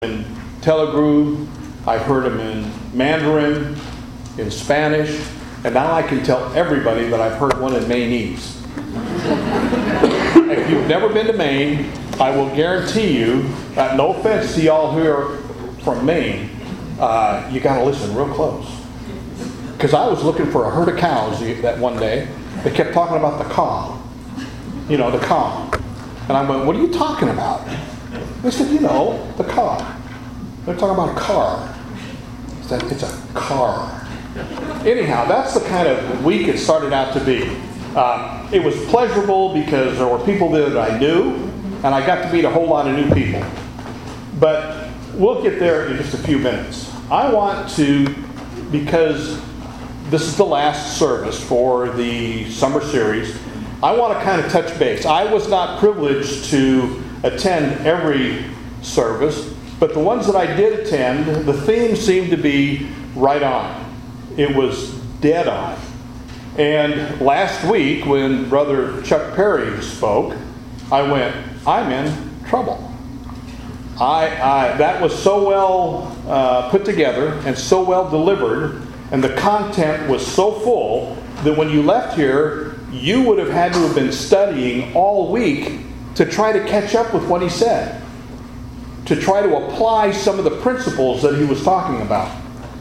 in Telugu, I've heard them in Mandarin, in Spanish, and now I can tell everybody that I've heard one in Mainese. If you've never been to Maine, I will guarantee you, no offense to y'all who are from Maine, you got to listen real close. Because I was looking for a herd of cows that one day. They kept talking about the cow. You know, the cow. And I went, what are you talking about? They said, the car. They're talking about a car. It's a car. Anyhow, that's the kind of week it started out to be. It was pleasurable because there were people there that I knew, and I got to meet a whole lot of new people. But we'll get there in just a few minutes. I want to, because this is the last service for the summer series, I want to kind of touch base. I was not privileged to attend every service, but the ones that I did attend, the theme seemed to be right on. It was dead on. And last week, when Brother Chuck Perry spoke, I went, I'm in trouble. That was so well put together and so well delivered, and the content was so full that when you left here, you would have had to have been studying all week to try to catch up with what he said, to try to apply some of the principles that he was talking about.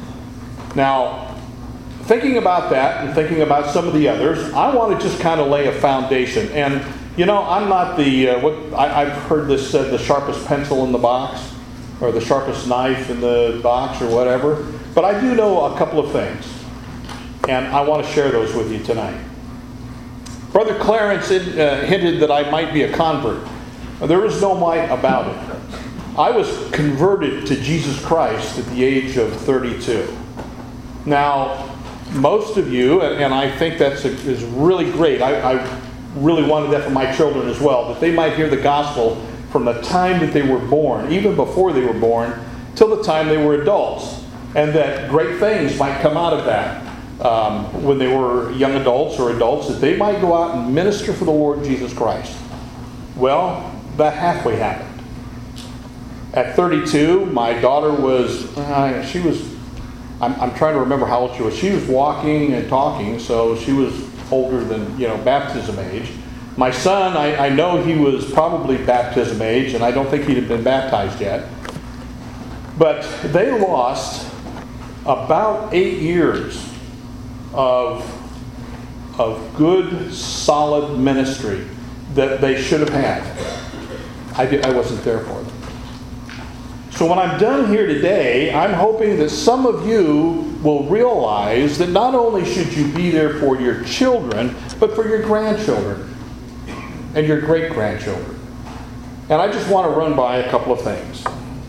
Now, thinking about that and thinking about some of the others, I want to just kind of lay a foundation. And, I'm not I've heard this said, the sharpest pencil in the box, or the sharpest knife in the box, or whatever. But I do know a couple of things, and I want to share those with you tonight. Brother Clarence hinted that I might be a convert. There is no might about it. I was converted to Jesus Christ at the age of 32. Now, most of you, and I think that is really great, I really wanted that for my children as well, that they might hear the gospel from the time that they were born, even before they were born, till the time they were adults, and that great things might come out of that. When they were young adults or adults, that they might go out and minister for the Lord Jesus Christ. Well, that halfway happened. At 32, my daughter was, I'm trying to remember how old she was. She was walking and talking, so she was older than, baptism age. My son, I know he was probably baptism age, and I don't think he'd have been baptized yet. But they lost about 8 years of good, solid ministry that they should have had. I wasn't there for them. So when I'm done here today, I'm hoping that some of you will realize that not only should you be there for your children, but for your grandchildren and your great-grandchildren. And I just want to run by a couple of things.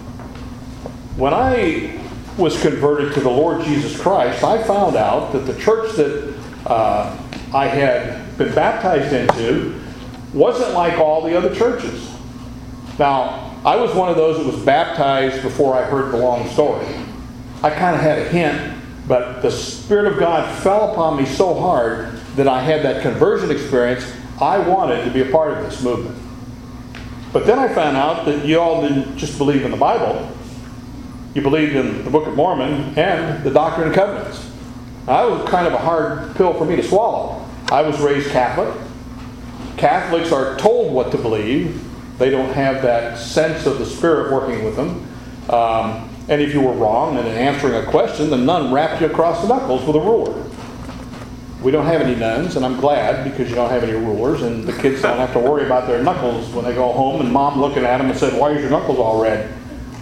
When I was converted to the Lord Jesus Christ, I found out that the church that I had been baptized into wasn't like all the other churches. Now, I was one of those that was baptized before I heard the long story. I kind of had a hint, but the Spirit of God fell upon me so hard that I had that conversion experience. I wanted to be a part of this movement. But then I found out that you all didn't just believe in the Bible. You believed in the Book of Mormon and the Doctrine and Covenants. That was kind of a hard pill for me to swallow. I was raised Catholic. Catholics are told what to believe. They don't have that sense of the Spirit working with them. And if you were wrong and in answering a question, the nun rapped you across the knuckles with a ruler. We don't have any nuns, and I'm glad, because you don't have any rulers, and the kids don't have to worry about their knuckles when they go home, and Mom looking at them and said, why is your knuckles all red?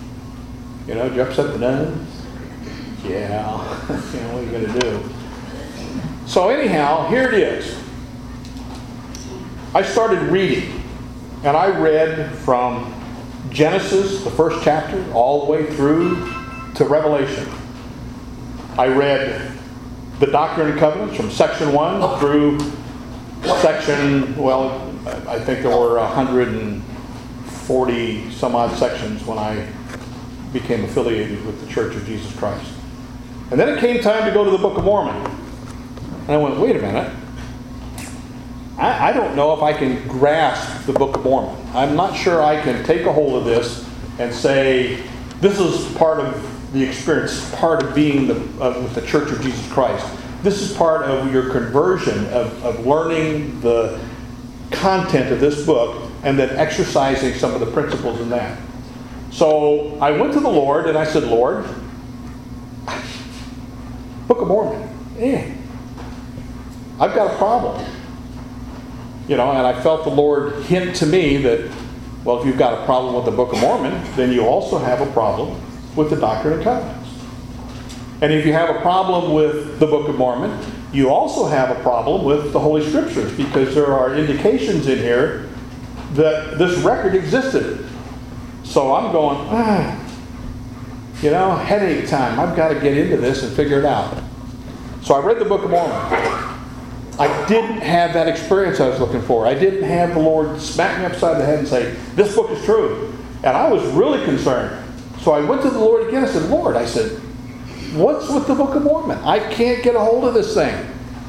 Did you upset the nuns? Yeah. What are you going to do? So anyhow, here it is. I started reading. And I read from Genesis, the first chapter, all the way through to Revelation. I read the Doctrine and Covenants from section 1 through section, I think there were 140 some odd sections when I became affiliated with the Church of Jesus Christ. And then it came time to go to the Book of Mormon. And I went, wait a minute. I don't know if I can grasp the Book of Mormon. I'm not sure I can take a hold of this and say, This is part of the experience, part of being with the Church of Jesus Christ. This is part of your conversion, of learning the content of this book and then exercising some of the principles in that. So I went to the Lord and I said, Lord, Book of Mormon, I've got a problem. And I felt the Lord hint to me that, well, if you've got a problem with the Book of Mormon, then you also have a problem with the Doctrine and Covenants. And if you have a problem with the Book of Mormon, you also have a problem with the Holy Scriptures, because there are indications in here that this record existed. So I'm going, headache time. I've got to get into this and figure it out. So I read the Book of Mormon. I didn't have that experience I was looking for. I didn't have the Lord smack me upside the head and say, this book is true. And I was really concerned. So I went to the Lord again. I said, Lord, what's with the Book of Mormon? I can't get a hold of this thing.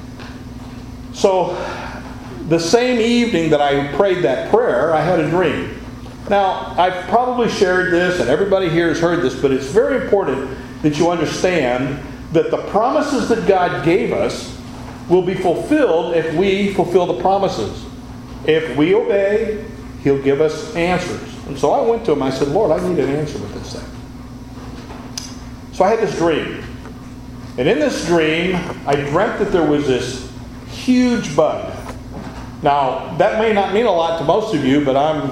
So the same evening that I prayed that prayer, I had a dream. Now, I've probably shared this, and everybody here has heard this, but it's very important that you understand that the promises that God gave us will be fulfilled if we fulfill the promises. If we obey, He'll give us answers. And so I went to Him, I said, Lord, I need an answer with this thing. So I had this dream. And in this dream, I dreamt that there was this huge bug. Now, that may not mean a lot to most of you, but I'm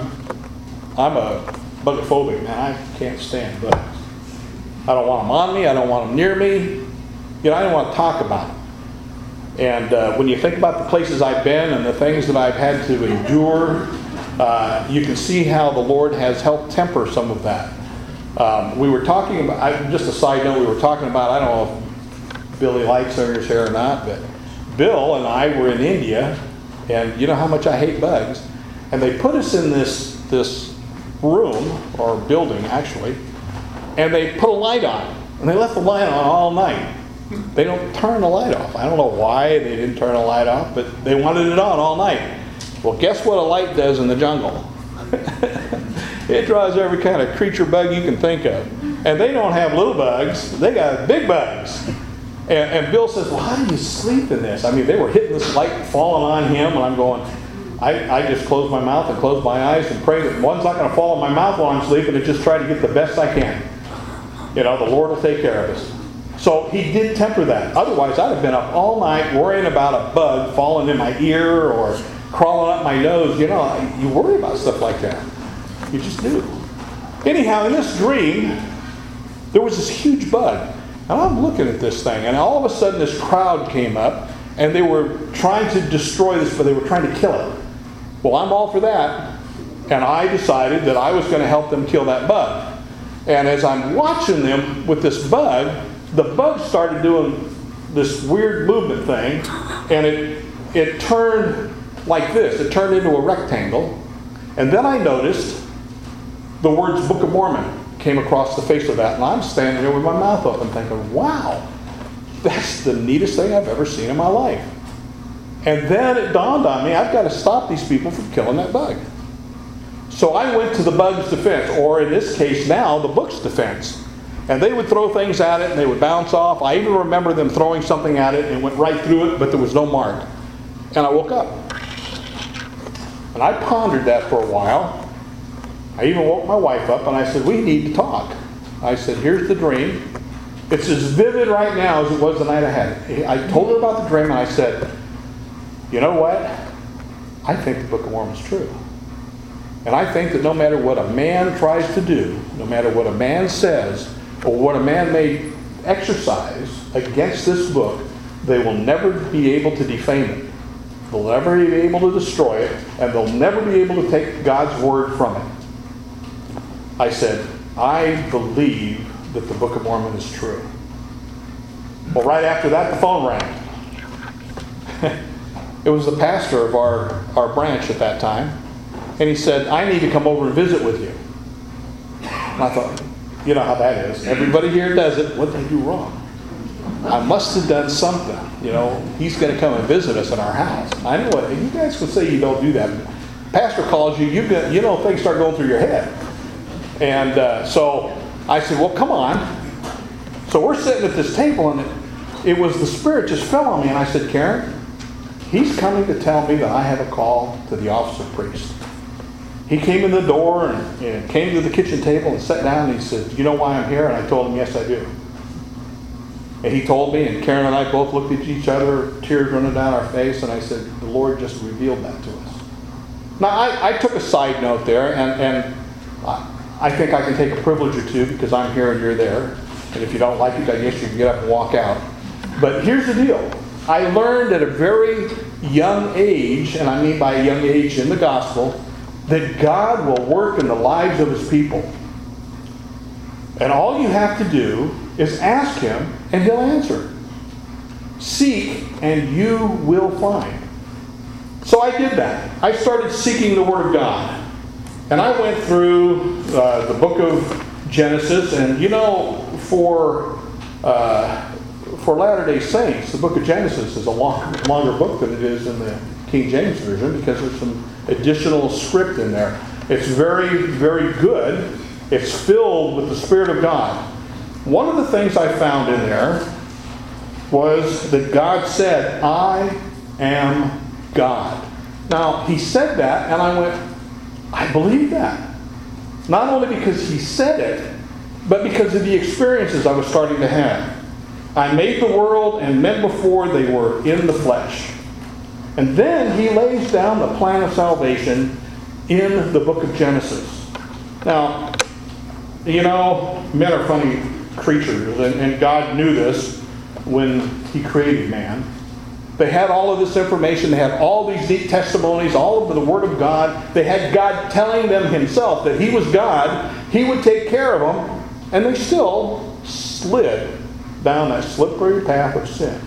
a bugophobic, man. I can't stand bugs. I don't want them on me. I don't want them near me. I don't want to talk about them. And when you think about the places I've been and the things that I've had to endure, you can see how the Lord has helped temper some of that. We were talking about, just a side note, we were talking about, I don't know if Billy likes Singer's hair or not, but Bill and I were in India, and you know how much I hate bugs, and they put us in this room, or building actually, and they put a light on, and they left the light on all night. They don't turn the light off. I don't know why they didn't turn the light off, but they wanted it on all night. Well, guess what a light does in the jungle? It draws every kind of creature bug you can think of. And they don't have little bugs. They got big bugs. And Bill says, well, how do you sleep in this? I mean, they were hitting this light falling on him, and I'm going, I just close my mouth and close my eyes and pray that one's not going to fall in my mouth while I'm sleeping, and just try to get the best I can. The Lord will take care of us. So He did temper that. Otherwise, I'd have been up all night worrying about a bug falling in my ear or crawling up my nose. You worry about stuff like that. You just do. Anyhow, in this dream, there was this huge bug. And I'm looking at this thing, and all of a sudden this crowd came up, and they were trying to destroy this, but they were trying to kill it. Well, I'm all for that. And I decided that I was going to help them kill that bug. And as I'm watching them with this bug, the bug started doing this weird movement thing, and it turned like this. It turned into a rectangle. And then I noticed the words Book of Mormon came across the face of that. And I'm standing there with my mouth open thinking, wow, that's the neatest thing I've ever seen in my life. And then it dawned on me, I've got to stop these people from killing that bug. So I went to the bug's defense, or in this case now, the book's defense. And they would throw things at it, and they would bounce off. I even remember them throwing something at it, and it went right through it, but there was no mark. And I woke up. And I pondered that for a while. I even woke my wife up, and I said, we need to talk. I said, here's the dream. It's as vivid right now as it was the night I had it. I told her about the dream, and I said, you know what? I think the Book of Mormon is true. And I think that no matter what a man tries to do, no matter what a man says, or what a man may exercise against this book, they will never be able to defame it. They'll never be able to destroy it, and they'll never be able to take God's word from it. I said, I believe that the Book of Mormon is true. Well, right after that, the phone rang. It was the pastor of our branch at that time. And he said, I need to come over and visit with you. And I thought, you know how that is. Everybody here does it. What did I do wrong? I must have done something. He's going to come and visit us in our house. I know what. You guys can say you don't do that. Pastor calls you, things start going through your head. And so I said, well, come on. So we're sitting at this table, and it was the Spirit just fell on me. And I said, Karen, he's coming to tell me that I have a call to the office of priest. He came in the door and came to the kitchen table and sat down, and he said, you know why I'm here? And I told him, yes, I do. And he told me, and Karen and I both looked at each other, tears running down our face, and I said, the Lord just revealed that to us. Now, I took a side note there, and I think I can take a privilege or two because I'm here and you're there. And if you don't like it, I guess you can get up and walk out. But here's the deal. I learned at a very young age, and I mean by a young age in the gospel, that God will work in the lives of His people. And all you have to do is ask Him, and He'll answer. Seek, and you will find. So I did that. I started seeking the Word of God. And I went through the book of Genesis, and you know, for Latter-day Saints, the book of Genesis is a longer book than it is in the King James Version because there's some additional script in there. It's very, very good. It's filled with the Spirit of God. One of the things I found in there was that God said, I am God. Now, He said that, and I went, I believe that. Not only because He said it, but because of the experiences I was starting to have. I made the world, and men before they were in the flesh. And then He lays down the plan of salvation in the book of Genesis. Now, you know, men are funny creatures, and God knew this when He created man. They had all of this information. They had all these neat testimonies, all of the Word of God. They had God telling them Himself that He was God. He would take care of them. And they still slid down that slippery path of sin.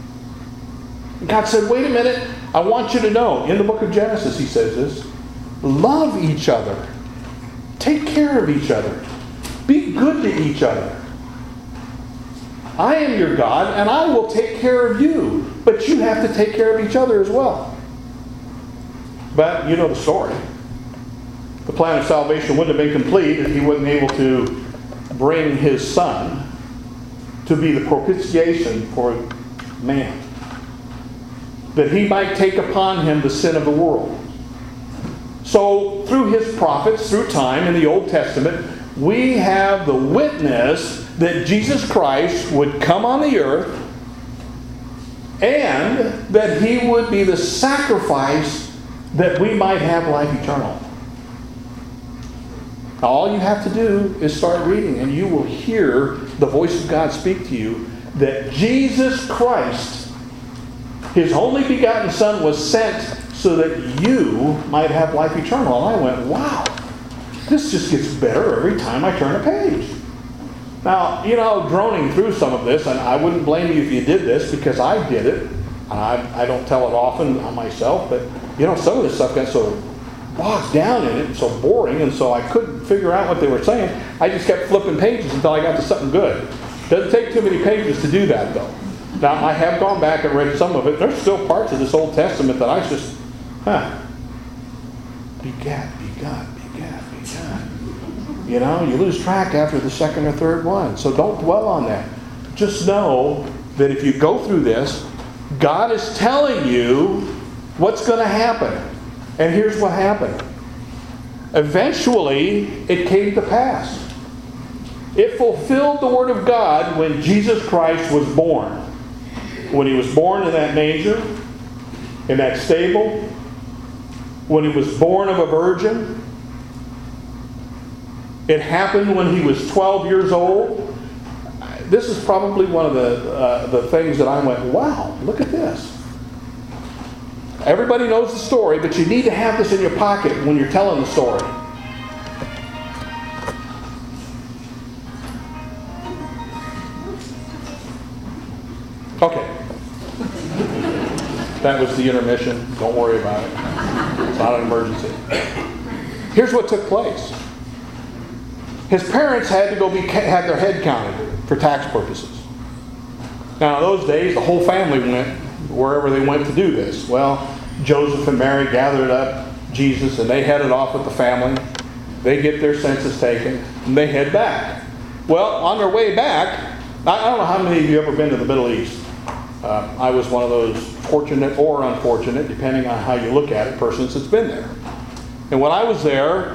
And God said, wait a minute. I want you to know. In the book of Genesis, He says this. Love each other. Take care of each other. Be good to each other. I am your God, and I will take care of you. But you have to take care of each other as well. But you know the story. The plan of salvation wouldn't have been complete if He wasn't able to bring His Son to be the propitiation for man. That He might take upon Him the sin of the world. So through His prophets, through time in the Old Testament, we have the witness that Jesus Christ would come on the earth and that He would be the sacrifice that we might have life eternal. Now, all you have to do is start reading, and you will hear the voice of God speak to you that Jesus Christ, His only begotten Son, was sent so that you might have life eternal. And I went, wow, this just gets better every time I turn a page. Now, you know, droning through some of this, and I wouldn't blame you if you did this because I did it. And I don't tell it often on myself, but, you know, some of this stuff got so bogged down in it, so boring, and so I couldn't figure out what they were saying. I just kept flipping pages until I got to something good. Doesn't take too many pages to do that, though. Now, I have gone back and read some of it. There's still parts of this Old Testament that I just, begat. You know, you lose track after the second or third one. So don't dwell on that. Just know that if you go through this, God is telling you what's going to happen. And here's what happened. Eventually, it came to pass. It fulfilled the Word of God when Jesus Christ was born. When He was born in that manger, in that stable, when He was born of a virgin. It happened when He was 12 years old. This is probably one of the things that I went, wow, look at this. Everybody knows the story, but you need to have this in your pocket when you're telling the story. Okay. That was the intermission. Don't worry about it. It's not an emergency. Here's what took place. His parents had to go have their head counted for tax purposes. Now, in those days, the whole family went wherever they went to do this. Well, Joseph and Mary gathered up Jesus, and they headed off with the family. They get their census taken, and they head back. Well, on their way back, I don't know how many of you have ever been to the Middle East. I was one of those fortunate or unfortunate, depending on how you look at it, persons that's been there. And when I was there,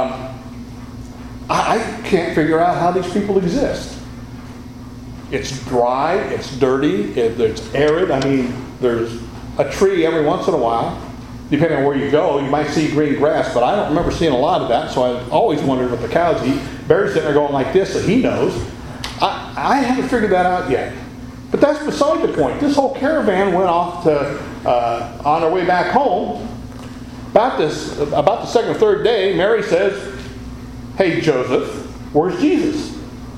I can't figure out how these people exist. It's dry, it's dirty, it's arid. I mean, there's a tree every once in a while. Depending on where you go, you might see green grass, but I don't remember seeing a lot of that, so I always wondered what the cows eat. Barry's sitting there going like this, so he knows. I haven't figured that out yet. But that's beside the point. This whole caravan went off to on their way back home. About the second or third day, Mary says, "Hey, Joseph, where's Jesus?"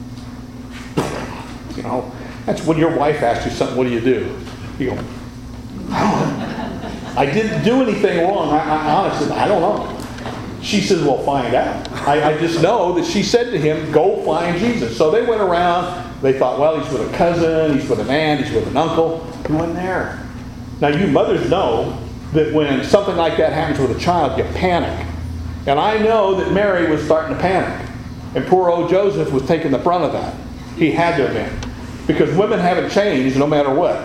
You know, that's when your wife asks you something, what do? You go, "I don't know. I didn't do anything wrong. I honestly, I don't know." She says, "Well, find out." I just know that she said to him, "Go find Jesus." So they went around. They thought, well, he's with a cousin, he's with an aunt, he's with an uncle. He wasn't there. Now, you mothers know that when something like that happens with a child, you panic. And I know that Mary was starting to panic. And poor old Joseph was taking the brunt of that. He had to have been. Because women haven't changed no matter what.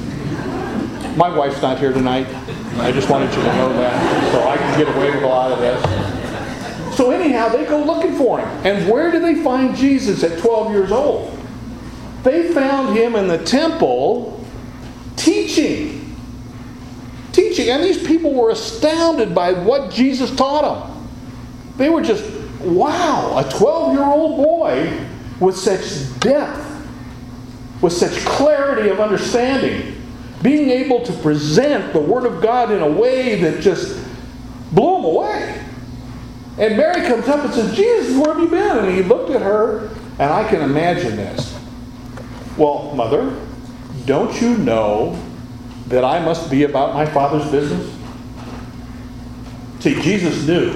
My wife's not here tonight. I just wanted you to know that, so I can get away with a lot of this. So anyhow, they go looking for him. And where do they find Jesus at 12 years old? They found him in the temple teaching. Teaching. And these people were astounded by what Jesus taught them. They were just, wow, a 12-year-old boy with such depth, with such clarity of understanding, being able to present the Word of God in a way that just blew them away. And Mary comes up and says, "Jesus, where have you been?" And he looked at her, and I can imagine this. "Well, Mother, don't you know that I must be about my Father's business?" See, Jesus knew.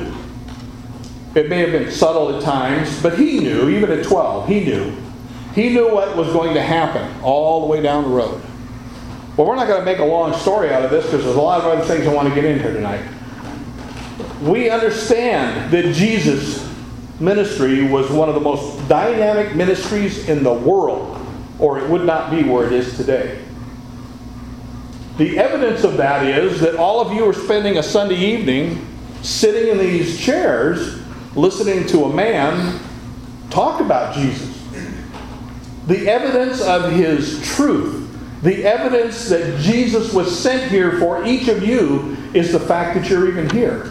It may have been subtle at times, but he knew, even at 12, he knew. He knew what was going to happen all the way down the road. Well, we're not going to make a long story out of this because there's a lot of other things I want to get into tonight. We understand that Jesus' ministry was one of the most dynamic ministries in the world, or it would not be where it is today. The evidence of that is that all of you are spending a Sunday evening sitting in these chairs listening to a man talk about Jesus. The evidence of his truth, the evidence that Jesus was sent here for each of you, is the fact that you're even here.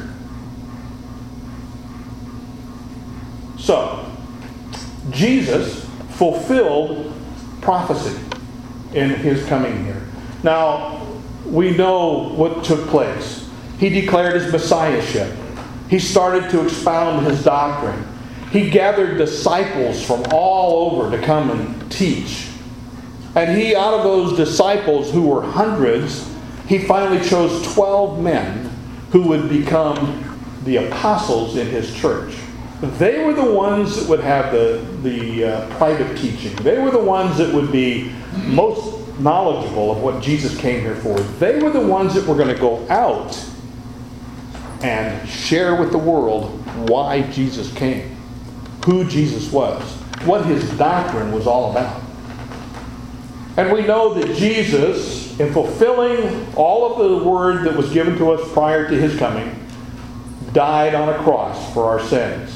So, Jesus fulfilled prophecy in his coming here. Now, we know what took place. He declared his messiahship. He started to expound his doctrine. He gathered disciples from all over to come and teach. And he, out of those disciples who were hundreds, he finally chose 12 men who would become the apostles in his church. They were the ones that would have the private teaching. They were the ones that would be most knowledgeable of what Jesus came here for. They were the ones that were going to go out and share with the world why Jesus came, who Jesus was, what his doctrine was all about. And we know that Jesus, in fulfilling all of the word that was given to us prior to his coming, died on a cross for our sins.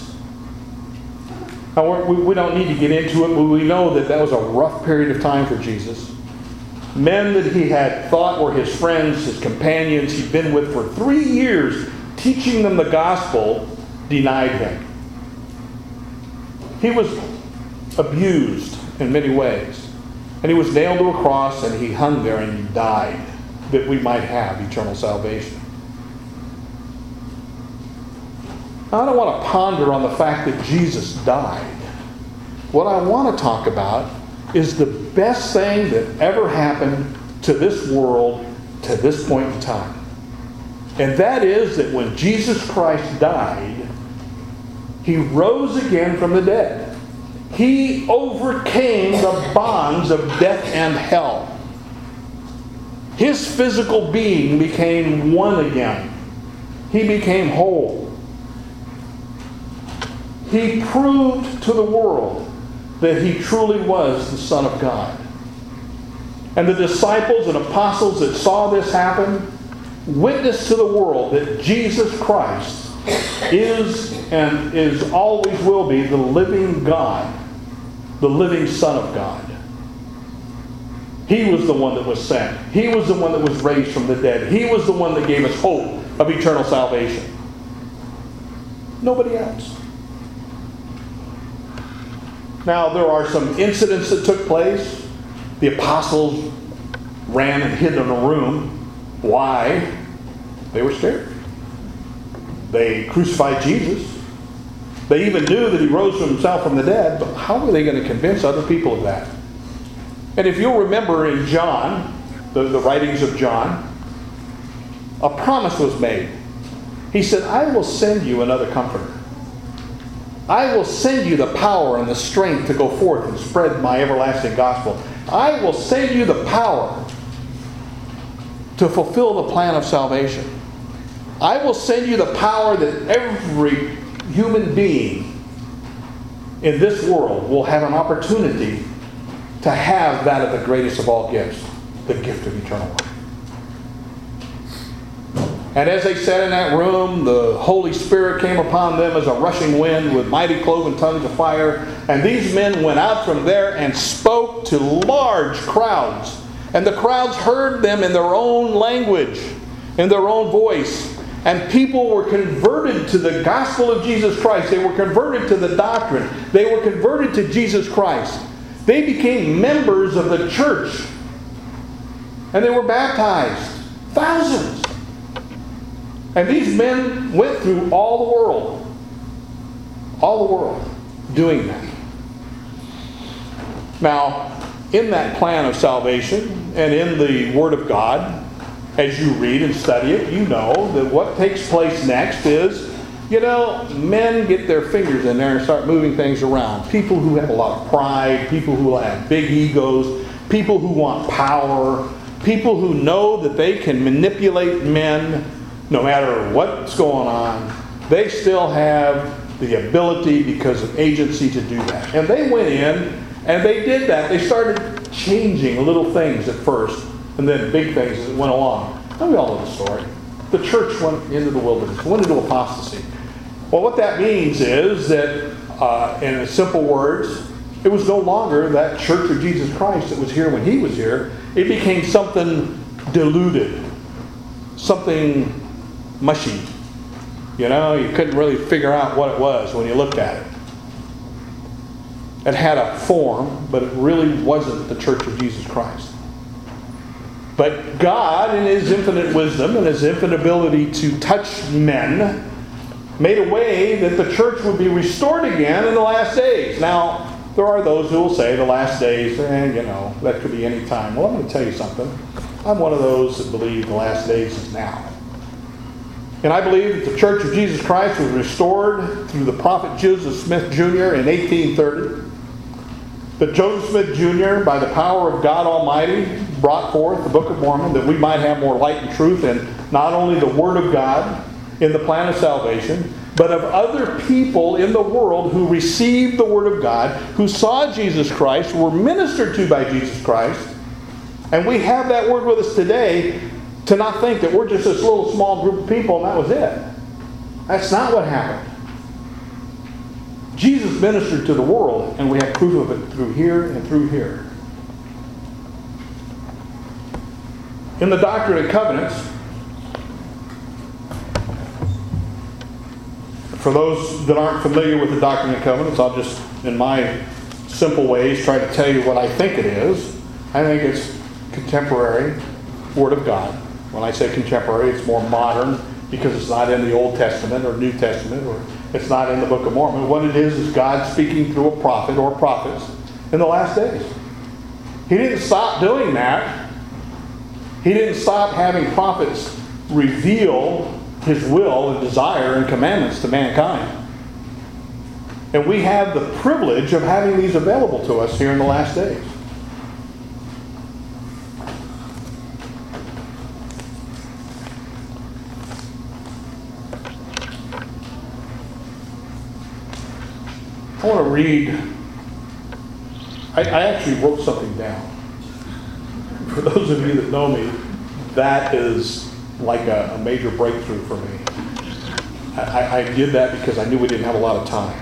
Now, we don't need to get into it, but we know that that was a rough period of time for Jesus. Men that he had thought were his friends, his companions, he'd been with for 3 years, teaching them the gospel, denied him. He was abused in many ways. And he was nailed to a cross and he hung there and he died that we might have eternal salvation. Now, I don't want to ponder on the fact that Jesus died. What I want to talk about is the best thing that ever happened to this world to this point in time. And that is that when Jesus Christ died, he rose again from the dead. He overcame the bonds of death and hell. His physical being became one again. He became whole. He proved to the world that he truly was the Son of God. And the disciples and apostles that saw this happen witnessed to the world that Jesus Christ is and is always will be the living God, the living Son of God. He was the one that was sent. He was the one that was raised from the dead. He was the one that gave us hope of eternal salvation. Nobody else. Now, there are some incidents that took place. The apostles ran and hid in a room. Why? They were scared. They crucified Jesus. They even knew that he rose from himself from the dead, but how were they going to convince other people of that? And if you'll remember in John, the writings of John, a promise was made. He said, I will send you another comforter. I will send you the power and the strength to go forth and spread my everlasting gospel. I will send you the power to fulfill the plan of salvation. I will send you the power that every human being in this world will have an opportunity to have that of the greatest of all gifts, the gift of eternal life. And as they sat in that room, the Holy Spirit came upon them as a rushing wind with mighty cloven tongues of fire. And these men went out from there and spoke to large crowds. And the crowds heard them in their own language, in their own voice. And people were converted to the gospel of Jesus Christ. They were converted to the doctrine. They were converted to Jesus Christ. They became members of the church. And they were baptized. Thousands. And these men went through all the world, doing that. Now, in that plan of salvation and in the Word of God, as you read and study it, you know that what takes place next is, men get their fingers in there and start moving things around. People who have a lot of pride, people who have big egos, people who want power, people who know that they can manipulate men. No matter what's going on, they still have the ability because of agency to do that. And they went in and they did that. They started changing little things at first and then big things as it went along. And we all know the story. The church went into the wilderness, went into apostasy. Well, what that means is that, in simple words, it was no longer that church of Jesus Christ that was here when he was here. It became something diluted, something mushy. You couldn't really figure out what it was when you looked at it. It had a form, but it really wasn't the church of Jesus Christ. But God, in his infinite wisdom and his infinite ability to touch men, made a way that the church would be restored again in the last days. Now, there are those who will say the last days, that could be any time. Well, I'm going to tell you something. I'm one of those that believe the last days is now. And I believe that the Church of Jesus Christ was restored through the prophet Joseph Smith Jr. in 1830. That Joseph Smith Jr., by the power of God Almighty, brought forth the Book of Mormon that we might have more light and truth in not only the Word of God in the plan of salvation, but of other people in the world who received the Word of God, who saw Jesus Christ, were ministered to by Jesus Christ. And we have that Word with us today. To not think that we're just this little small group of people and that was it. That's not what happened. Jesus ministered to the world, and we have proof of it through here and through here. In the Doctrine and Covenants, for those that aren't familiar with the Doctrine and Covenants, I'll just, in my simple ways, try to tell you what I think it is. I think it's contemporary Word of God. When I say contemporary, it's more modern because it's not in the Old Testament or New Testament, or it's not in the Book of Mormon. What it is God speaking through a prophet or prophets in the last days. He didn't stop doing that. He didn't stop having prophets reveal his will and desire and commandments to mankind. And we have the privilege of having these available to us here in the last days. I want to read I actually wrote something down. For those of you that know me, that is like a major breakthrough for me. I did that because I knew we didn't have a lot of time.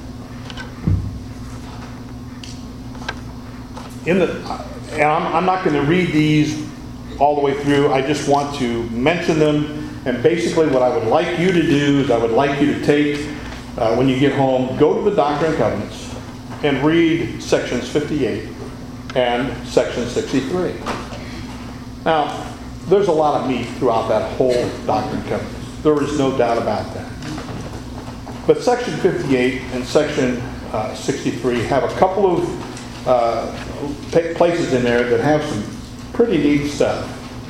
And I'm not going to read these all the way through. I just want to mention them. And basically what I would like you to do is I would like you to take, when you get home, go to the Doctrine and Covenants and read sections 58 and section 63. Now, there's a lot of meat throughout that whole Doctrine and Covenants. There is no doubt about that. But section 58 and section 63 have a couple of places in there that have some pretty neat stuff.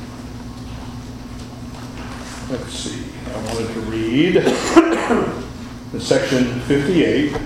Let's see. I wanted to read in section 58.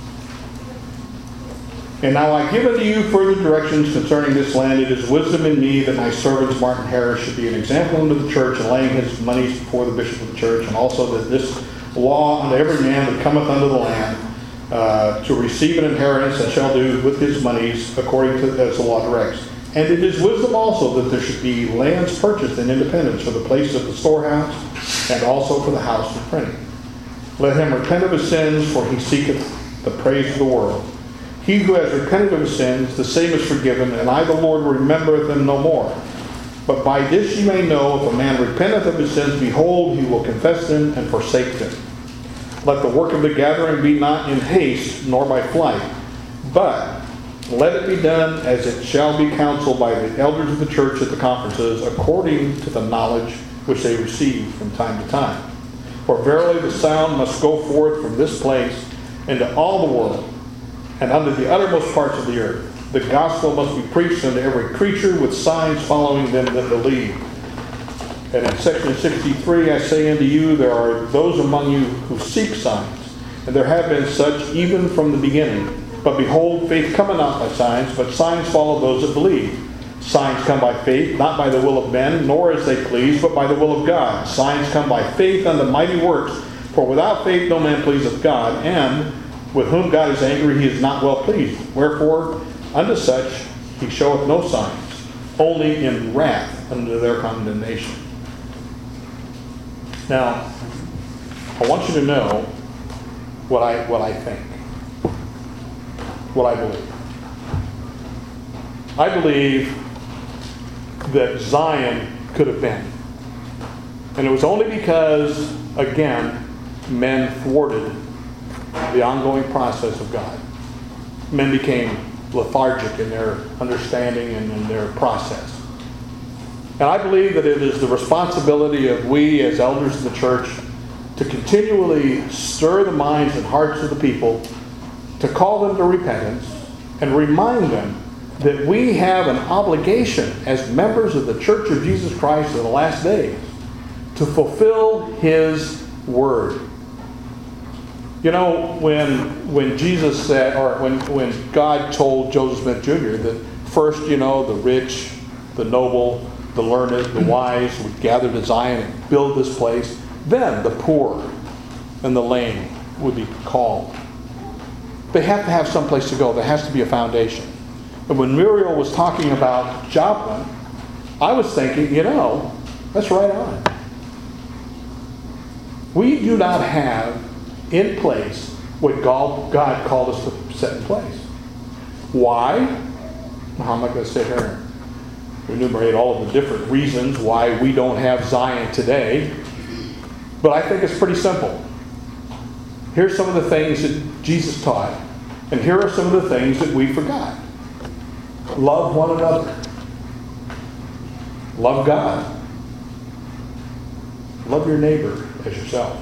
And now I give unto you further directions concerning this land. It is wisdom in me that my servant Martin Harris should be an example unto the church in laying his monies before the bishop of the church, and also that this law unto every man that cometh unto the land to receive an inheritance and shall do with his monies according to as the law directs. And it is wisdom also that there should be lands purchased in independence for the place of the storehouse and also for the house of printing. Let him repent of his sins, for he seeketh the praise of the world. He who has repented of his sins, the same is forgiven, and I the Lord remembereth them no more. But by this ye may know, if a man repenteth of his sins, behold, he will confess them and forsake them. Let the work of the gathering be not in haste, nor by flight, but let it be done as it shall be counseled by the elders of the church at the conferences, according to the knowledge which they receive from time to time. For verily the sound must go forth from this place into all the world, and unto the uttermost parts of the earth. The gospel must be preached unto every creature, with signs following them that believe. And in section 63, I say unto you, there are those among you who seek signs, and there have been such even from the beginning. But behold, faith cometh not by signs, but signs follow those that believe. Signs come by faith, not by the will of men, nor as they please, but by the will of God. Signs come by faith unto mighty works. For without faith no man pleaseth God, and with whom God is angry, he is not well pleased. Wherefore, unto such he showeth no signs, only in wrath unto their condemnation. Now, I want you to know what I think, what I believe. I believe that Zion could have been. And it was only because, again, men thwarted the ongoing process of God. Men became lethargic in their understanding and in their process. And I believe that it is the responsibility of we as elders of the church to continually stir the minds and hearts of the people, to call them to repentance, and remind them that we have an obligation as members of the Church of Jesus Christ in the last days to fulfill His Word. You know, when Jesus said, or when God told Joseph Smith Jr. that first, the rich, the noble, the learned, the wise would gather to Zion and build this place, then the poor and the lame would be called. They have to have some place to go. There has to be a foundation. And when Muriel was talking about Joplin, I was thinking, that's right on. We do not have in place what God called us to set in place. Why? Well, I'm not going to sit here and enumerate all of the different reasons why we don't have Zion today, but I think it's pretty simple. Here's some of the things that Jesus taught, and here are some of the things that we forgot. Love one another. Love God. Love your neighbor as yourself.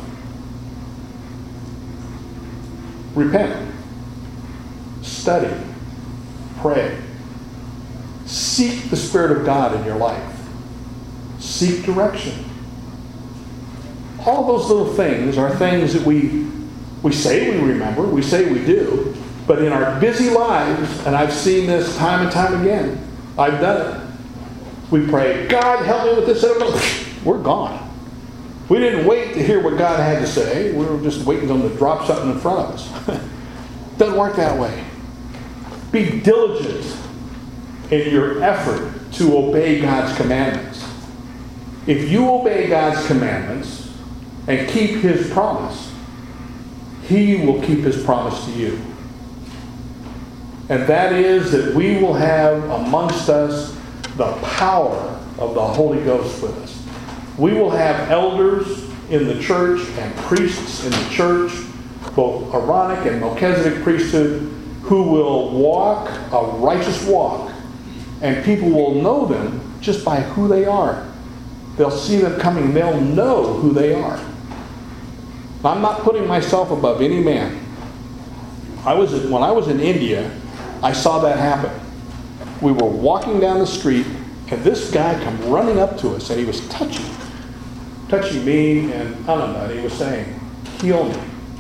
Repent. Study. Pray. Seek the Spirit of God in your life. Seek direction. All those little things are things that we say we remember, we say we do, but in our busy lives, and I've seen this time and time again, I've done it. We pray, God, help me with this. We're gone. We didn't wait to hear what God had to say. We were just waiting on him to drop something in front of us. Doesn't work that way. Be diligent in your effort to obey God's commandments. If you obey God's commandments and keep His promise, He will keep His promise to you. And that is that we will have amongst us the power of the Holy Ghost with us. We will have elders in the church and priests in the church, both Aaronic and Melchizedek priesthood, who will walk a righteous walk. And people will know them just by who they are. They'll see them coming. They'll know who they are. I'm not putting myself above any man. When I was in India, I saw that happen. We were walking down the street, and this guy come running up to us, and he was touching me and Ananda, and he was saying, "Heal me."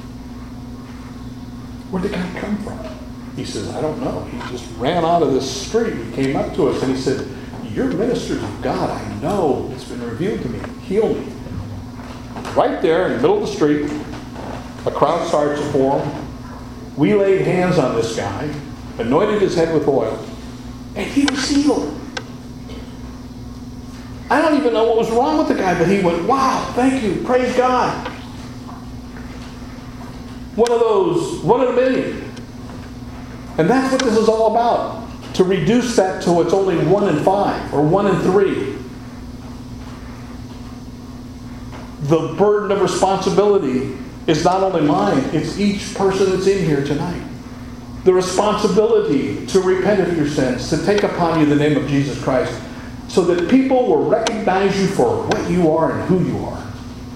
Where'd the guy come from? He says, "I don't know. He just ran out of this street. He came up to us, and he said, 'You're ministers of God. I know. It's been revealed to me. Heal me.'" Right there in the middle of the street, a crowd starts to form. We laid hands on this guy, anointed his head with oil, and he was healed. I don't even know what was wrong with the guy, but he went, "Wow, thank you, praise God." One of a million. And that's what this is all about. To reduce that to it's only 1 in 5 or 1 in 3. The burden of responsibility is not only mine, it's each person that's in here tonight. The responsibility to repent of your sins, to take upon you the name of Jesus Christ, so that people will recognize you for what you are and who you are.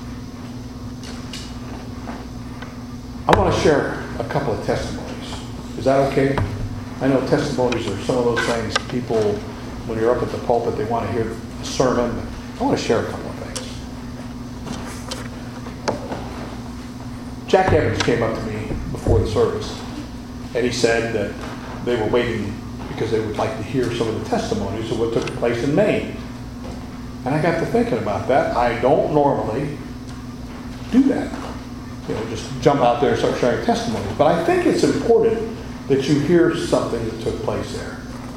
I want to share a couple of testimonies. Is that okay? I know testimonies are some of those things people, when you're up at the pulpit, they want to hear a sermon. I want to share a couple of things. Jack Evans came up to me before the service, and he said that they were waiting because they would like to hear some of the testimonies of what took place in Maine. And I got to thinking about that. I don't normally do that. Just jump out there and start sharing testimonies. But I think it's important that you hear something that took place there.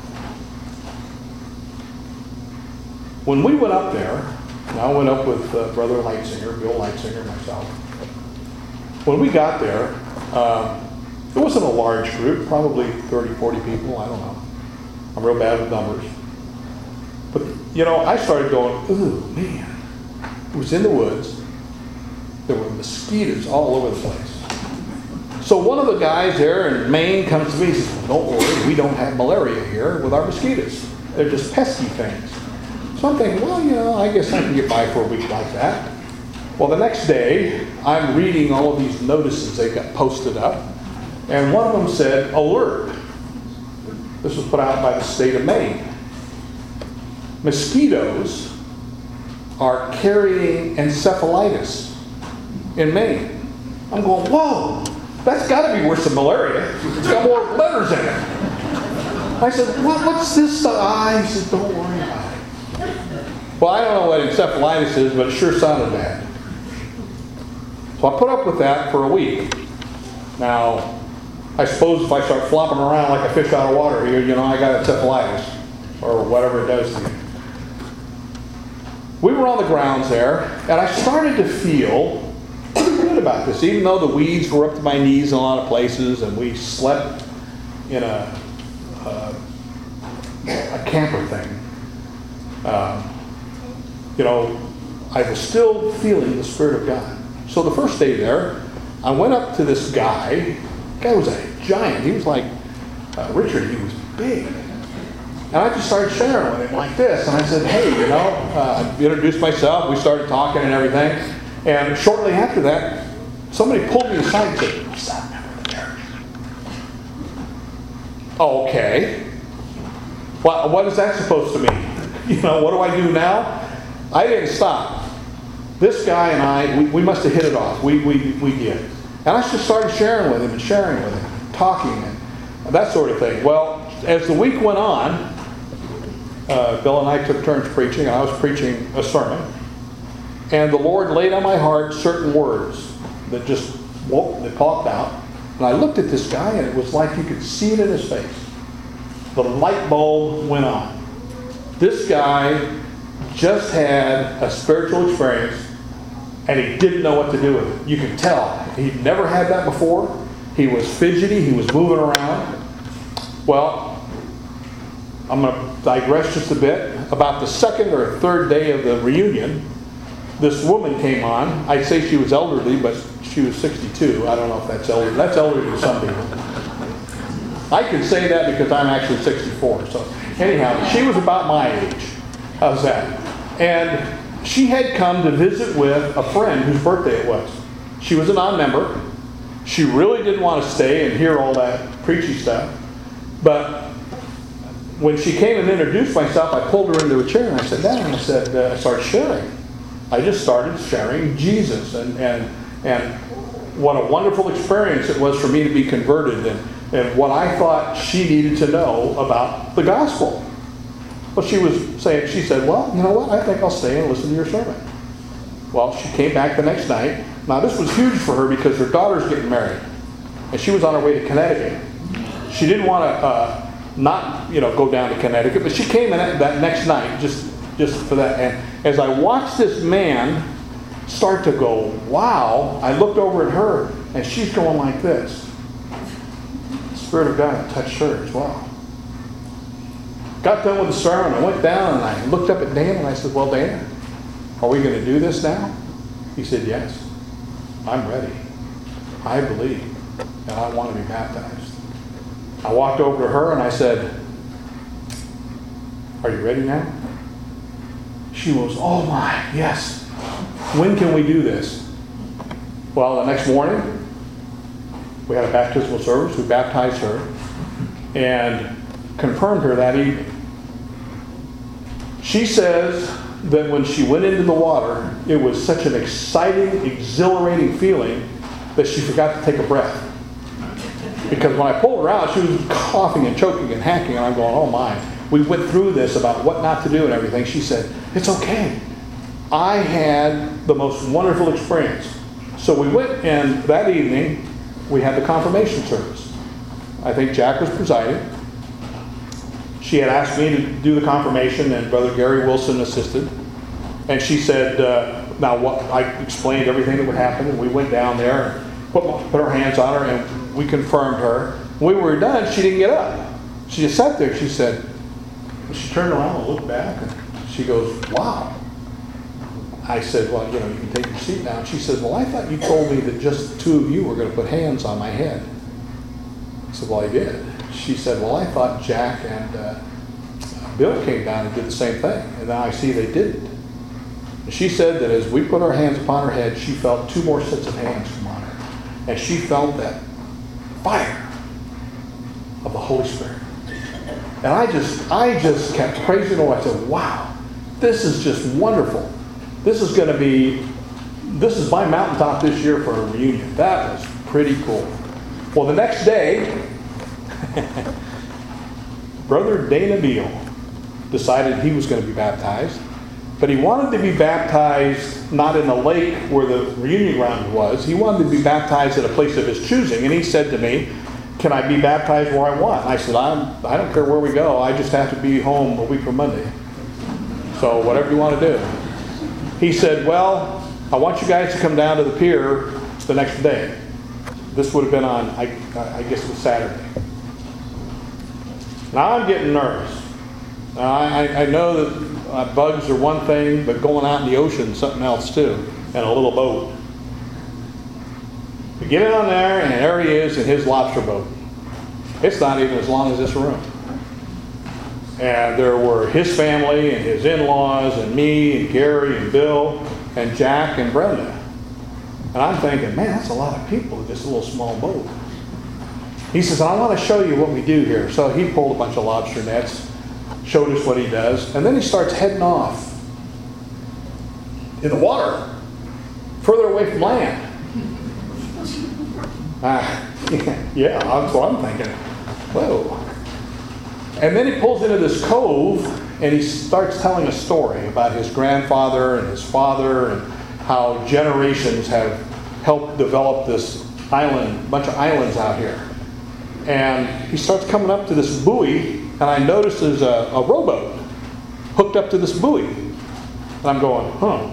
When we went up there, and I went up with Brother Lightsinger, Bill Lightsinger, myself. When we got there, it wasn't a large group, probably 30, 40 people, I don't know. I'm real bad with numbers. But, I started going, ooh, man. It was in the woods. There were mosquitoes all over the place. So one of the guys there in Maine comes to me and says, "Don't worry, we don't have malaria here with our mosquitoes. They're just pesky things." So I'm thinking, well, I guess I can get by for a week like that. Well, the next day, I'm reading all of these notices they got posted up. And one of them said, "Alert." This was put out by the state of Maine. Mosquitoes are carrying encephalitis in Maine. I'm going, whoa, that's got to be worse than malaria. It's got more letters in it. I said, what's this stuff? He said, "Don't worry about it." Well, I don't know what encephalitis is, but it sure sounded bad. So I put up with that for a week. Now, I suppose if I start flopping around like a fish out of water here, I got encephalitis or whatever it does to you. We were on the grounds there, and I started to feel pretty good about this, even though the weeds were up to my knees in a lot of places, and we slept in a camper thing. I was still feeling the Spirit of God. So the first day there, I went up to this guy. The guy was a giant. He was like Richard. He was big. And I just started sharing with him like this. And I said, "Hey, I introduced myself. We started talking and everything. And shortly after that, somebody pulled me aside and said, 'What's that member of the church?' Okay. What is that supposed to mean? What do I do now? I didn't stop. This guy and I, we must have hit it off. We did. And I just started sharing with him, talking and that sort of thing. Well, as the week went on, Bill and I took turns preaching, and I was preaching a sermon. And the Lord laid on my heart certain words that just popped out. And I looked at this guy, and it was like you could see it in his face. the light bulb went on. This guy just had a spiritual experience, and he didn't know what to do with it. You could tell. He'd never had that before. He was fidgety. He was moving around. Well, I'm going to digress just a bit. About the second or third day of the reunion, this woman came on. I'd say she was elderly, but she was 62. I don't know if that's elderly. That's elderly to some people. I can say that because I'm actually 64. So anyhow, she was about my age. How's that? And she had come to visit with a friend whose birthday it was. She was a non-member. She really didn't want to stay and hear all that preachy stuff. But when she came and introduced myself, I pulled her into a chair and I sat down and I said, I started sharing. I just started sharing Jesus and what a wonderful experience it was for me to be converted and what I thought she needed to know about the gospel. Well, she said, well, you know what? I think I'll stay and listen to your sermon. Well, she came back the next night. Now, this was huge for her because her daughter's getting married. And she was on her way to Connecticut. She didn't want to not go down to Connecticut, but she came in that next night just for that. And as I watched this man start to go, wow, I looked over at her, and she's going like this. The Spirit of God touched her as well. Got done with the sermon. I went down and I looked up at Dan and I said, well, Dan, are we going to do this now? He said, yes. I'm ready. I believe. And I want to be baptized. I walked over to her and I said, are you ready now? She was, oh my, yes. When can we do this? Well, the next morning, we had a baptismal service. We baptized her and confirmed her that evening. She says that when she went into the water, it was such an exciting, exhilarating feeling that she forgot to take a breath. Because when I pulled her out, she was coughing and choking and hacking, and I'm going, oh my. We went through this about what not to do and everything. She said, it's okay. I had the most wonderful experience. So we went, and that evening, we had the confirmation service. I think Jack was presiding. She had asked me to do the confirmation, and Brother Gary Wilson assisted. And she said, I explained everything that would happen, and we went down there and put our hands on her, and we confirmed her. When we were done, she didn't get up. She just sat there. She said, she turned around and looked back, and she goes, wow. I said, well, you can take your seat now. And she says, well, I thought you told me that just the two of you were going to put hands on my head. I said, well, I did. She said, well, I thought Jack and Bill came down and did the same thing. And now I see they didn't. And she said that as we put our hands upon her head, she felt two more sets of hands come on her. And she felt that fire of the Holy Spirit. And I just kept praising the Lord. I said, wow, this is just wonderful. This is my mountaintop this year for a reunion. That was pretty cool. Well, the next day, Brother Dana Beal decided he was going to be baptized, but he wanted to be baptized not in the lake where the reunion ground was. He wanted to be baptized at a place of his choosing, and he said to me, can I be baptized where I want? And I said, I don't care where we go. I just have to be home a week from Monday. So whatever you want to do. He said, well, I want you guys to come down to the pier the next day. This would have been on, I guess it was Saturday. Now I'm getting nervous. Now, I know that bugs are one thing, but going out in the ocean is something else too, and a little boat. We get on there, and there he is in his lobster boat. It's not even as long as this room. And there were his family and his in-laws and me and Gary and Bill and Jack and Brenda. And I'm thinking, man, that's a lot of people in this little small boat. He says, I want to show you what we do here. So he pulled a bunch of lobster nets, showed us what he does, and then he starts heading off in the water, further away from land. Yeah, that's what I'm thinking. Whoa. And then he pulls into this cove, and he starts telling a story about his grandfather and his father and how generations have helped develop this island, bunch of islands out here. And he starts coming up to this buoy, and and I noticed there's a rowboat hooked up to this buoy. And I'm going,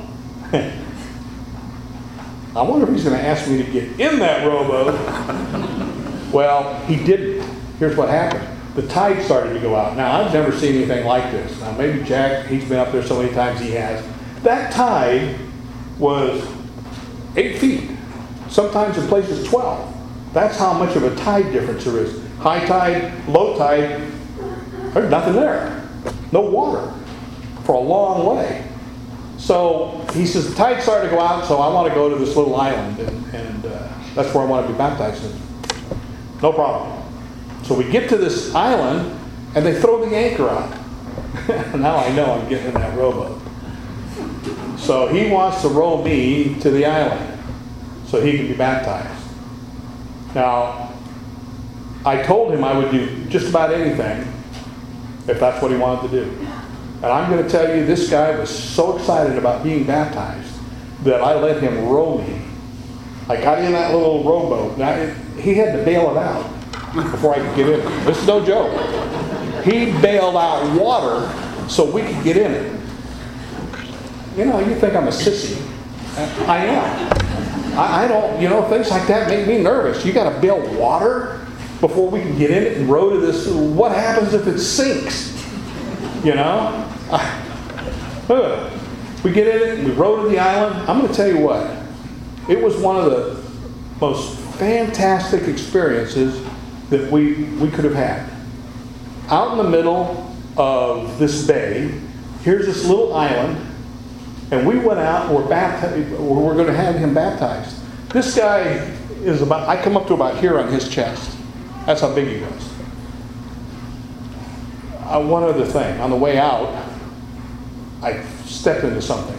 I wonder if he's going to ask me to get in that rowboat. Well, he didn't. Here's what happened. The tide started to go out. Now, I've never seen anything like this. Now, maybe Jack, he's been up there so many times he has. That tide was 8 feet. Sometimes in places 12. That's how much of a tide difference there is. High tide, low tide, there's nothing there. No water for a long way. So he says, the tide started to go out, so I want to go to this little island, and that's where I want to be baptized. No problem. So we get to this island, and they throw the anchor out. Now I know I'm getting in that rowboat. So he wants to row me to the island so he can be baptized. Now, I told him I would do just about anything if that's what he wanted to do. And I'm going to tell you, this guy was so excited about being baptized that I let him row me. I got in that little rowboat. Now, he had to bail it out before I could get in it. This is no joke. He bailed out water so we could get in it. You know, you think I'm a sissy. I am. I don't, things like that make me nervous. You got to bail water before we can get in it and row to this. What happens if it sinks? We get in it and we row to the island. I'm going to tell you what. It was one of the most fantastic experiences that we could have had. Out in the middle of this bay, here's this little island, and we went out and we're going to have him baptized. This guy is about, I come up to about here on his chest. That's how big he was. One other thing, on the way out, I stepped into something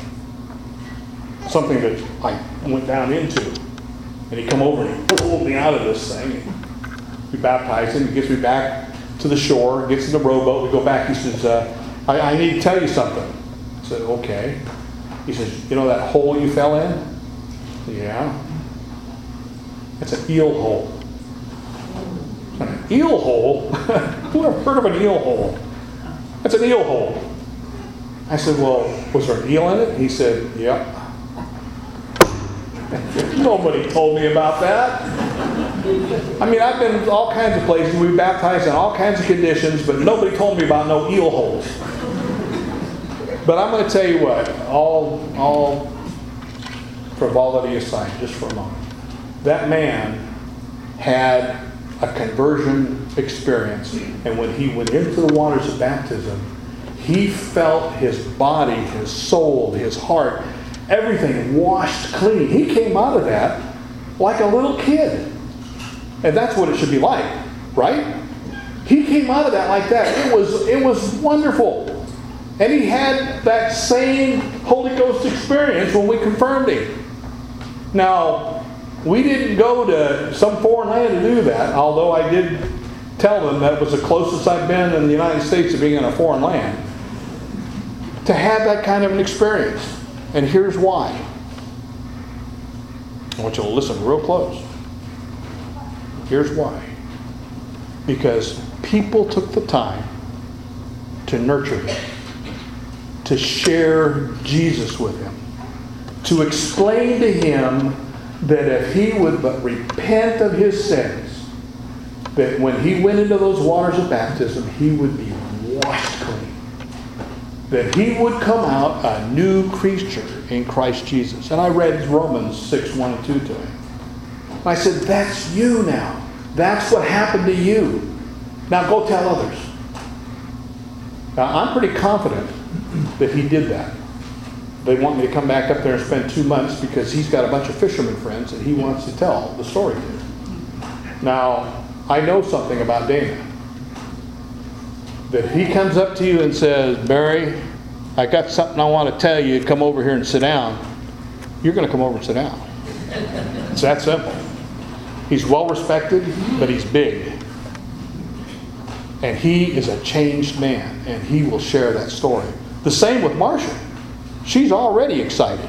that I went down into. And he come over and he pulled me out of this thing. We baptized him. He gets me back to the shore, gets in the rowboat. We go back. He says, I need to tell you something. I said, okay. He says, you know that hole you fell in? Yeah. It's an eel hole. An eel hole? Who ever heard of an eel hole? That's an eel hole. I said, well, was there an eel in it? He said, yep. Nobody told me about that. I mean, I've been to all kinds of places. We baptized in all kinds of conditions, but nobody told me about no eel holes. But I'm going to tell you what, all frivolity aside, just for a moment. That man had a conversion experience, and when he went into the waters of baptism, he felt his body, his soul, his heart, everything washed clean. He came out of that like a little kid. And that's what it should be like, right? He came out of that like that. It was wonderful. And he had that same Holy Ghost experience when we confirmed him. Now, we didn't go to some foreign land to do that, although I did tell them that was the closest I've been in the United States to being in a foreign land. To have that kind of an experience. And here's why. I want you to listen real close. Here's why. Because people took the time to nurture him, to share Jesus with him, to explain to him that if he would but repent of his sins, that when he went into those waters of baptism, he would be washed clean. That he would come out a new creature in Christ Jesus. And I read Romans 6:1 and 2 to him. And I said, that's you now. That's what happened to you. Now go tell others. Now I'm pretty confident that he did that. They want me to come back up there and spend 2 months because he's got a bunch of fisherman friends that he wants to tell the story to. Now, I know something about Dana. That if he comes up to you and says, Barry, I got something I want to tell you, come over here and sit down, you're going to come over and sit down. It's that simple. He's well respected, but he's big. And he is a changed man, and he will share that story. The same with Marcia. She's already excited.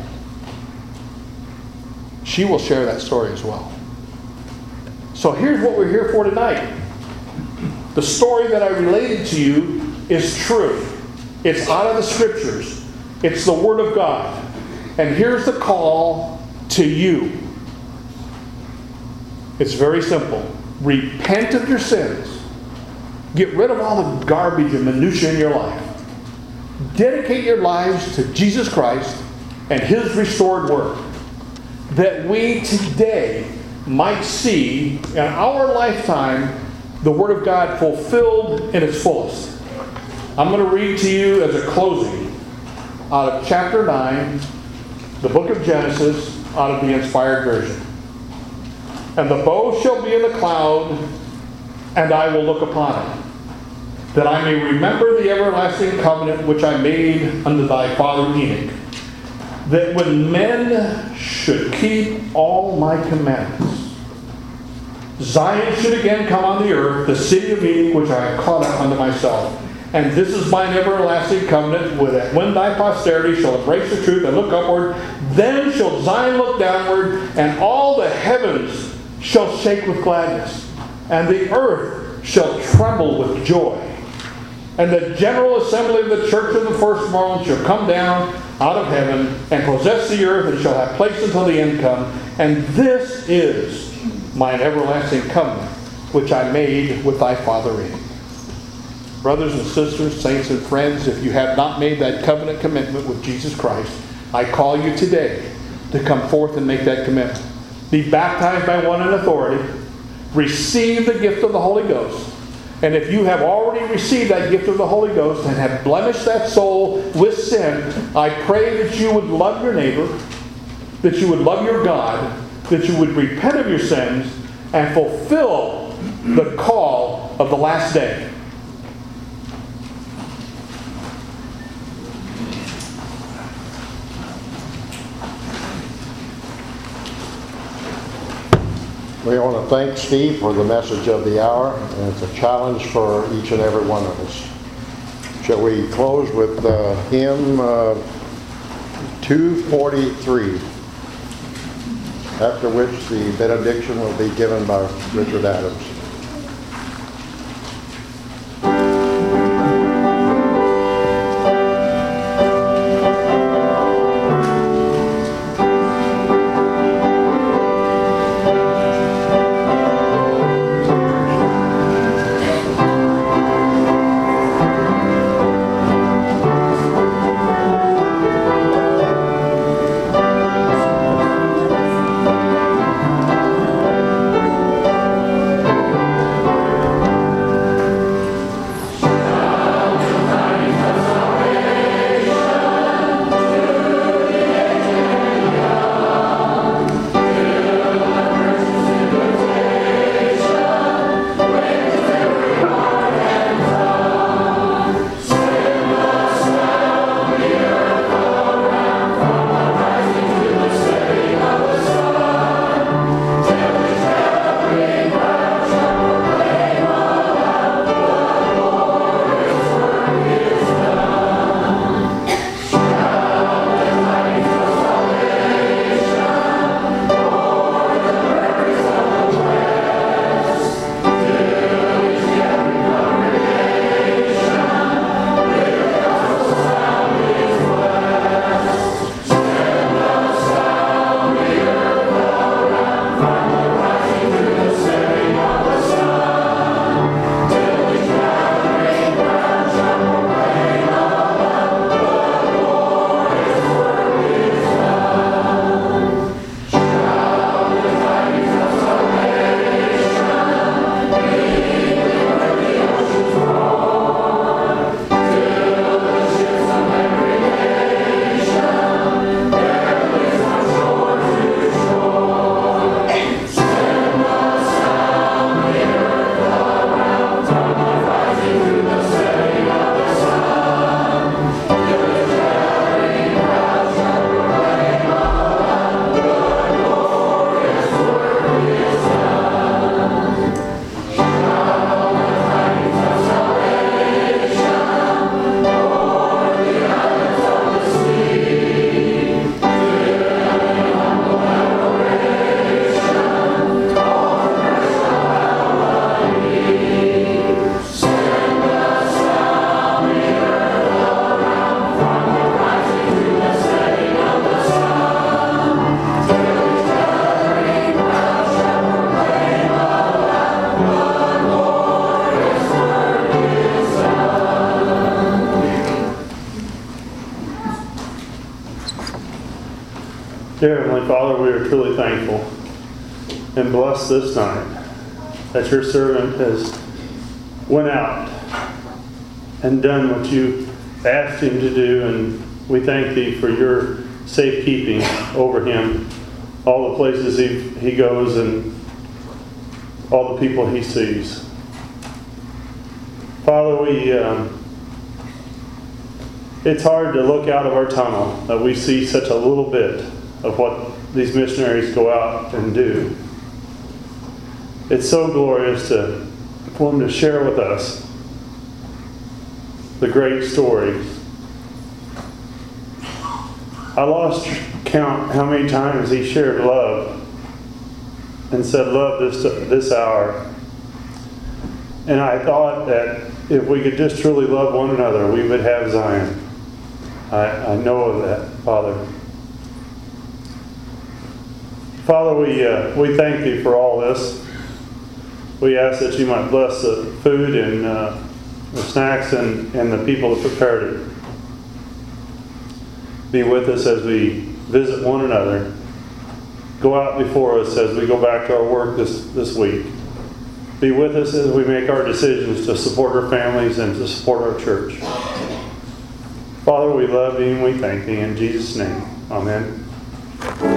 She will share that story as well. So here's what we're here for tonight. The story that I related to you is true. It's out of the Scriptures. It's the Word of God. And here's the call to you. It's very simple. Repent of your sins. Get rid of all the garbage and minutiae in your life. Dedicate your lives to Jesus Christ and His restored Word, that we today might see in our lifetime the Word of God fulfilled in its fullest. I'm going to read to you as a closing out of chapter 9, the book of Genesis, out of the Inspired Version. And the bow shall be in the cloud, and I will look upon it, that I may remember the everlasting covenant which I made unto thy father Enoch, that when men should keep all my commandments, Zion should again come on the earth, the city of Enoch, which I have caught up unto myself. And this is mine everlasting covenant, that when thy posterity shall embrace the truth and look upward, then shall Zion look downward, and all the heavens shall shake with gladness, and the earth shall tremble with joy. And the general assembly of the church of the firstborn shall come down out of heaven, and possess the earth, and shall have place until the end come. And this is mine everlasting covenant, which I made with thy father Enoch. Brothers and sisters, saints and friends, if you have not made that covenant commitment with Jesus Christ, I call you today to come forth and make that commitment. Be baptized by one in authority. Receive the gift of the Holy Ghost. And if you have already received that gift of the Holy Ghost and have blemished that soul with sin, I pray that you would love your neighbor, that you would love your God, that you would repent of your sins and fulfill the call of the last day. We want to thank Steve for the message of the hour, and it's a challenge for each and every one of us. Shall we close with hymn 243, after which the benediction will be given by Richard Adams. Dear Heavenly Father, we are truly thankful and blessed this night that your servant has went out and done what you asked him to do, and we thank thee for your safekeeping over him, all the places he goes and all the people he sees. Father, it's hard to look out of our tunnel that we see such a little bit of what these missionaries go out and do. It's so glorious for them to share with us the great story. I lost count how many times he shared love and said, "Love this hour." And I thought that if we could just truly love one another, we would have Zion. I know of that, Father. Father, we thank thee for all this. We ask that you might bless the food and the snacks and the people that prepared it. Be with us as we visit one another. Go out before us as we go back to our work this week. Be with us as we make our decisions to support our families and to support our church. Father, we love thee and we thank thee in Jesus' name. Amen.